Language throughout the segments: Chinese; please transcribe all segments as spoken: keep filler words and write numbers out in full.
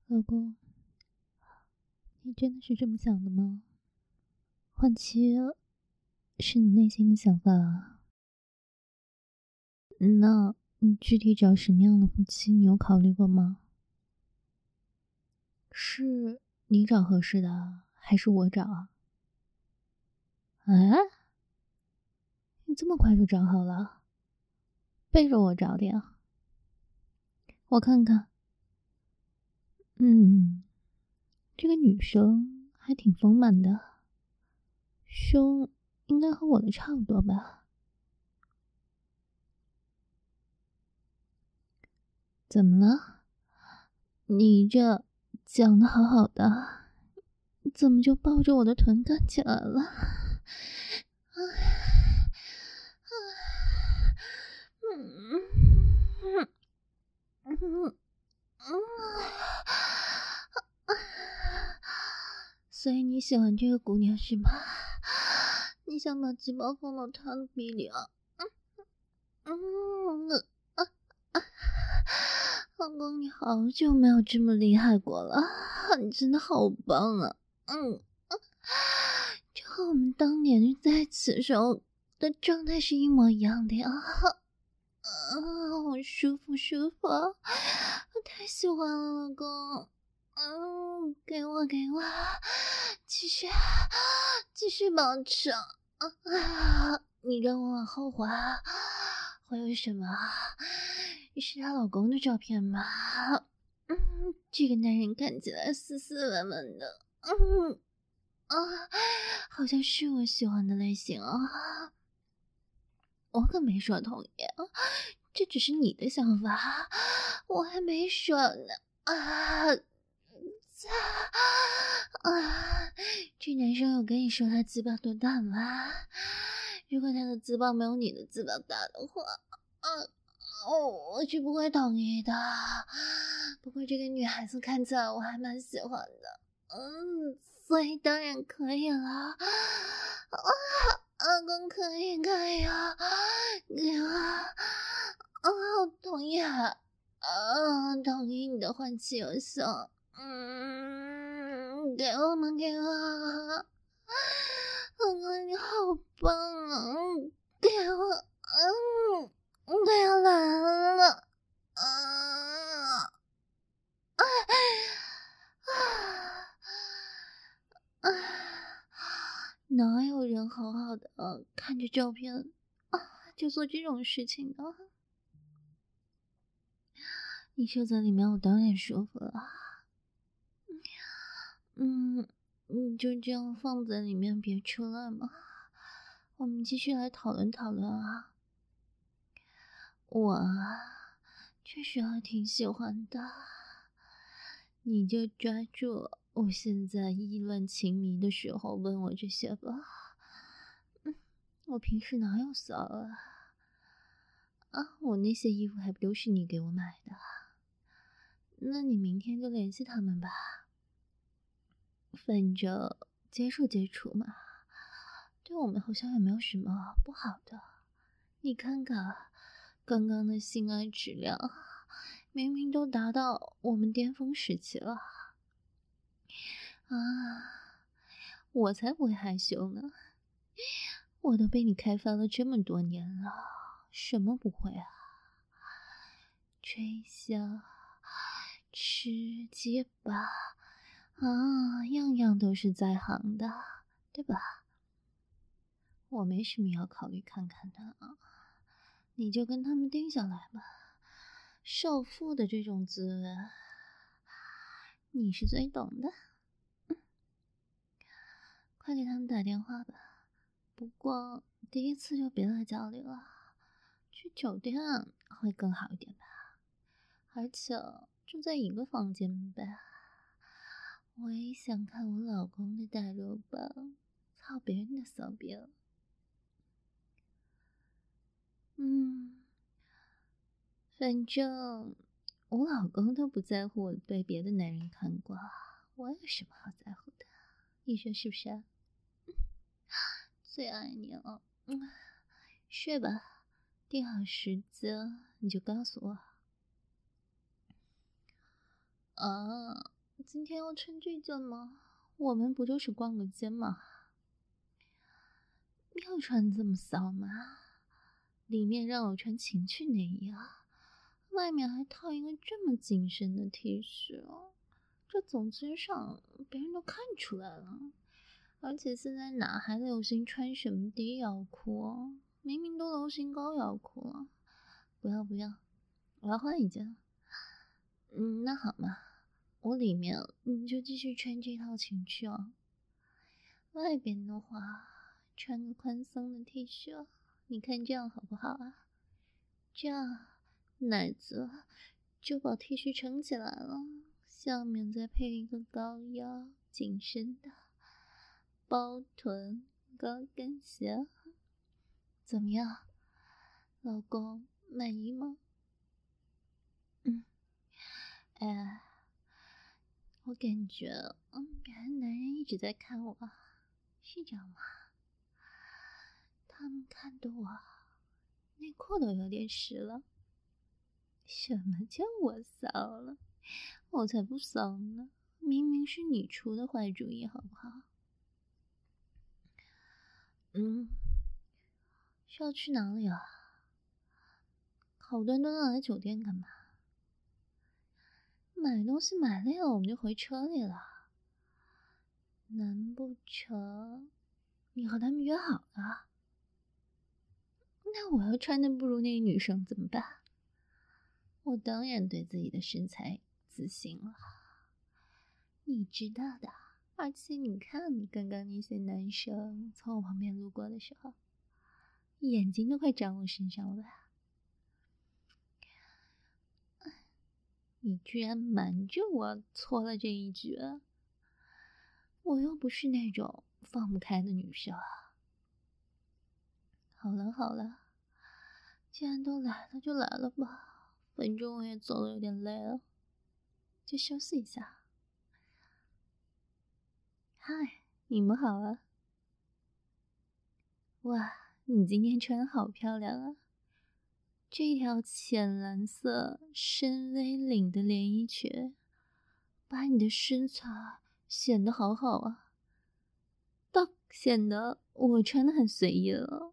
老公，你真的是这么想的吗？换妻是你内心的想法啊。那你具体找什么样的夫妻，你有考虑过吗？是你找合适的，还是我找啊？哎，你这么快就找好了？背着我找的呀？我看看。嗯，这个女生还挺丰满的，胸应该和我的差不多吧？怎么了？你这讲的好好的，怎么就抱着我的臀干起来了？啊啊嗯嗯嗯嗯所以你喜欢这个姑娘是吗？你想把鸡巴放到她的逼里啊？嗯嗯啊啊！老公，你好久没有这么厉害过了，你真的好棒啊！嗯。就和我们当年在一起的时候的状态是一模一样的呀！啊，好舒服舒服，我太喜欢了，老公。嗯，给我给我，继续继续保持。啊，你让我往后滑，会有什么？是她老公的照片吗？嗯，这个男人看起来斯斯文文的。嗯。啊，好像是我喜欢的类型啊！我可没说同意，这只是你的想法，我还没说呢。啊，啊！这男生有跟你说他鸡巴多大吗？如果他的鸡巴没有你的鸡巴大的话，啊，哦，我是不会同意的。不过这个女孩子看起来我还蛮喜欢的，嗯。所以当然可以了，啊，老公可以可以啊，给我，啊，我同意啊，啊，同意你的换妻游戏，嗯，给我们给我，老公你好棒啊，给我，嗯，对要来了，啊，啊啊。啊，哪有人好好的看着照片啊就做这种事情呢？你射在里面，我当然舒服了。嗯，你就这样放在里面，别出来嘛。我们继续来讨论讨论啊。我啊，确实还挺喜欢的。你就抓住我现在意乱情迷的时候问我这些吧。嗯，我平时哪有骚啊？啊，我那些衣服还不都是你给我买的？那你明天就联系他们吧，反正接触接触嘛，对我们好像也没有什么不好的。你看看，刚刚的性爱质量，明明都达到我们巅峰时期了。啊，我才不会害羞呢，我都被你开发了这么多年了，什么不会啊？吹箫、吃鸡巴啊，样样都是在行的，对吧？我没什么要考虑看看的啊，你就跟他们定下来吧。少妇的这种滋味，你是最懂的。嗯，快给他们打电话吧。不过第一次就别来家里了，去酒店会更好一点吧。而且住在一个房间呗。我也想看我老公的大肉棒，操别人的骚逼。嗯，反正我老公都不在乎我被别的男人看过，我有什么好在乎的？你说是不是？最爱你了。嗯，睡吧，定好时间你就告诉我。啊， 今天要穿这件吗？我们不就是逛个街吗？要穿这么骚吗？里面让我穿情趣内衣啊，外面还套一个这么紧身的 T 恤哦，这总之上别人都看出来了。而且现在哪还流行穿什么低腰裤哦？明明都流行高腰裤了。不要不要，我要换一件。嗯，那好嘛，我里面你就继续穿这套情趣哦。外边的话，穿个宽松的 T 恤，你看这样好不好啊？这样奶子就把 T 恤撑起来了，下面再配一个高腰紧身的包臀高跟鞋，怎么样，老公满意吗？嗯，哎，我感觉嗯，别的男人一直在看我，是这样吗？他们看的我内裤都有点湿了。什么叫我骚了？我才不骚呢！明明是你出的坏主意，好不好？嗯，是要去哪里啊？好端端的来酒店干嘛？买东西买累了，我们就回车里了。难不成你和他们约好了？那我要穿的不如那个女生怎么办？我当然对自己的身材自信了，你知道的。而且你看，刚刚那些男生从我旁边路过的时候，眼睛都快长我身上了吧？你居然瞒着我错了这一局，我又不是那种放不开的女生。好了好了，既然都来了就来了吧，反正我也走了有点累了，就休息一下。嗨，你们好啊！哇，你今天穿好漂亮啊！这条浅蓝色深 V 领的连衣裙，把你的身材显得好好啊，倒显得我穿的很随意了。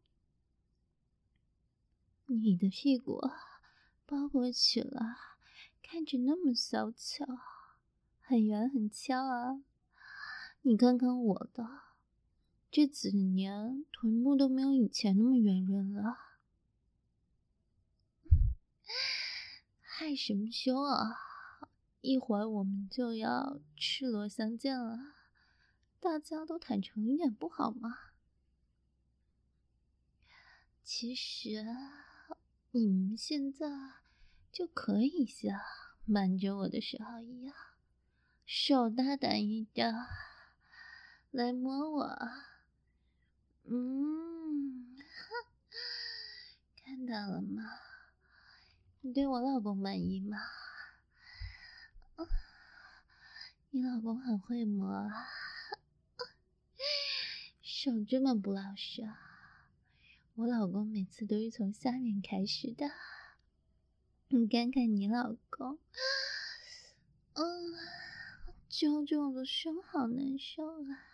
你的屁股包裹起来，看着那么小巧，很圆很翘啊。你看看我的，这几年臀部都没有以前那么圆润了。害什么羞啊！一会儿我们就要赤裸相见了，大家都坦诚一点不好吗？其实你们现在就可以像瞒着我的时候一样，手大胆一点来摸我。嗯，看到了吗？你对我老公满意吗？你老公很会摸啊，手这么不老实啊！我老公每次都是从下面开始的。你看看你老公，嗯，揪着我的胸好难受啊！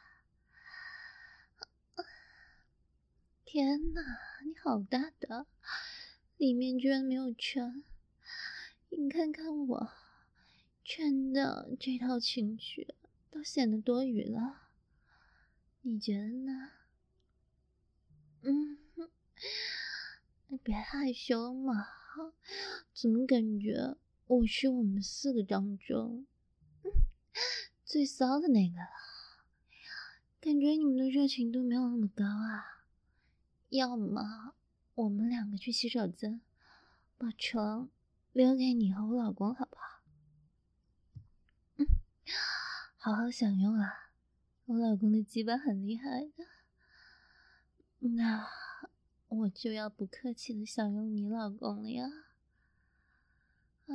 天哪，你好大的，里面居然没有穿。你看看我穿的这套情趣都显得多余了，你觉得呢？嗯，你别害羞嘛，怎么感觉我是我们四个当中、嗯、最骚的那个了？感觉你们的热情度没有那么高啊。要么我们两个去洗手间，把床留给你和我老公好不好？嗯，好好享用啊，我老公的鸡巴很厉害的。那我就要不客气的享用你老公了呀！啊，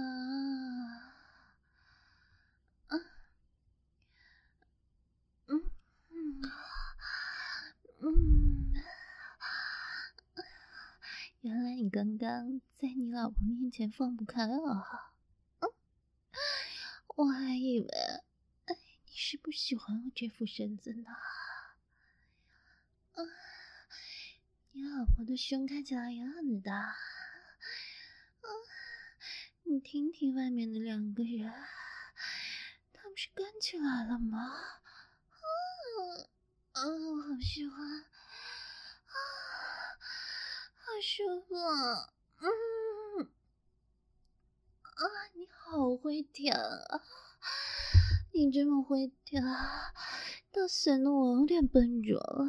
啊，嗯嗯嗯，原来你刚刚在你老婆面前放不开啊！嗯，我还以为是不喜欢我这副身子呢？啊，你老婆的胸看起来也很大。啊，你听听外面的两个人，他们是干起来了吗？啊，啊，我好喜欢，啊，好舒服啊！嗯，啊，你好会舔啊！你这么会舔，倒显得我有点笨拙了。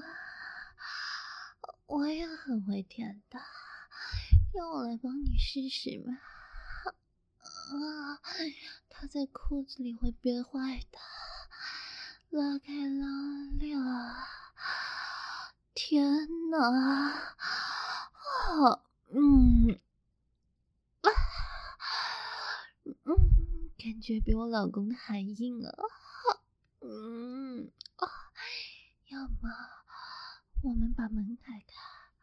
我也很会舔的，让我来帮你试试嘛。啊，它在裤子里会憋坏的，拉开拉链。天哪！啊，嗯，啊，嗯，感觉比我老公的还硬啊。嗯，啊，要么我们把门开开。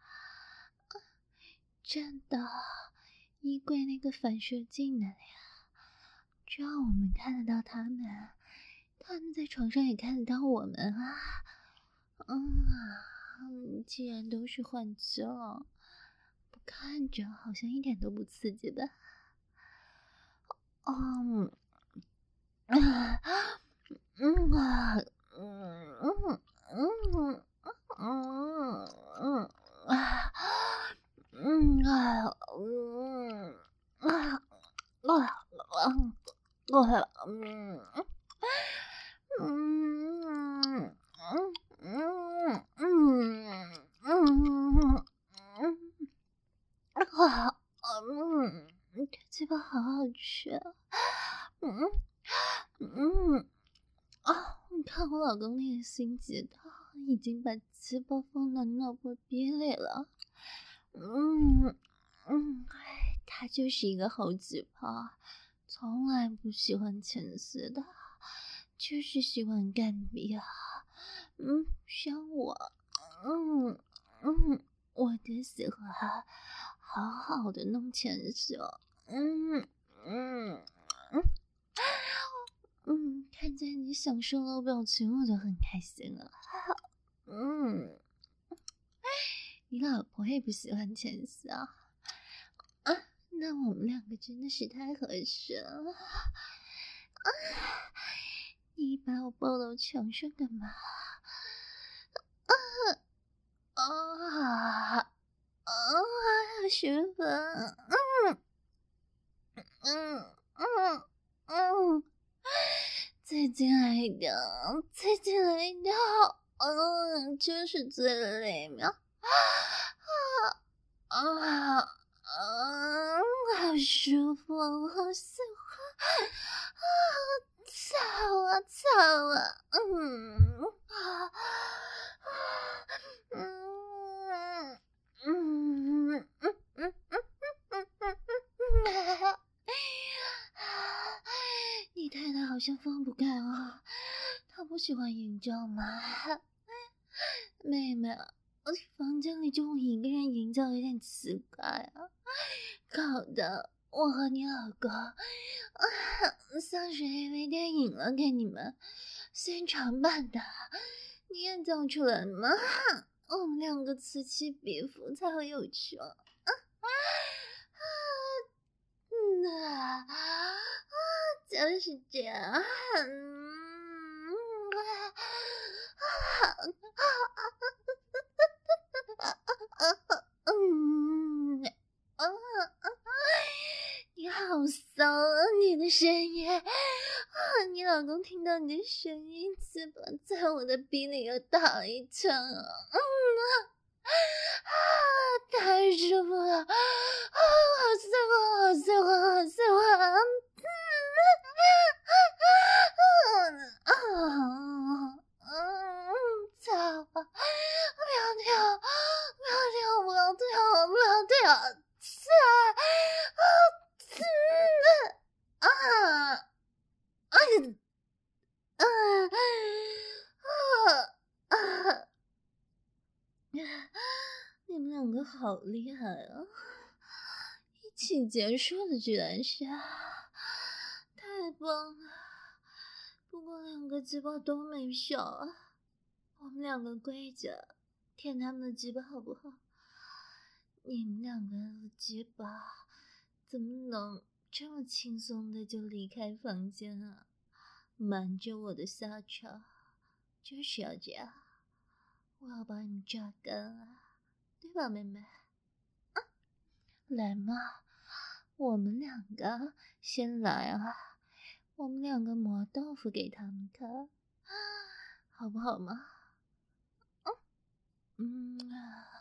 真的，衣柜那个反射镜那里啊，这样我们看得到他们，他们在床上也看得到我们啊。嗯，既然都是幻觉了，不看着好像一点都不刺激的。嗯，啊，嗯啊，嗯嗯嗯嗯嗯啊。嗯啊，嗯啊啊啊啊，嗯嗯嗯嗯嗯嗯啊嗯，这鸡巴好好吃啊！嗯嗯啊，你看我老公那个心机，他已经把鸡巴放到脑婆逼里了。嗯嗯，他就是一个好鸡巴，从来不喜欢前司的，就是喜欢干逼啊。嗯，像我，嗯嗯，我就喜欢好好的弄前司。嗯嗯嗯嗯，看见你享受了表情，我就很开心了。嗯。你老婆也不喜欢前司啊？啊，那我们两个真的是太合适了。啊，你把我抱到墙上干嘛？啊啊啊！好舒服。嗯嗯嗯嗯，再进来一点，再进来一点。嗯，就是最里面。啊啊啊！好舒服，好喜欢啊！操啊操啊！嗯啊嗯嗯嗯嗯嗯嗯嗯，你太太好像放不开啊，她不喜欢营造吗？妹妹，我房间里就我一个人营造有点奇怪啊，搞得我和你老公啊像是 A V 电影了，给你们现场版的，你也叫出来吗？我们两个此起彼伏才会有趣啊！啊啊！嗯啊啊！就是这样。嗯啊啊嗯啊啊！你好骚啊！你的声音啊！你老公听到你的声音，嘴巴在我的鼻里又打了一枪啊！嗯啊，太舒服了！啊，好喜欢，好喜欢，好喜欢！嗯啊嗯，操！不要跳！不要跳！不要跳！不要跳！操！啊！啊！啊！啊！啊！啊！你们两个好厉害啊！一起结束的居然是，太棒了！不过我两个鸡巴都没少啊，我们两个跪着舔他们的鸡巴好不好？你们两个的鸡巴怎么能这么轻松的就离开房间啊？瞒着我的下场，就是要这样，我要把你们榨干啊，对吧，妹妹？啊，来嘛，我们两个先来啊，我们两个磨豆腐给他们看，好不好嘛？嗯嗯啊。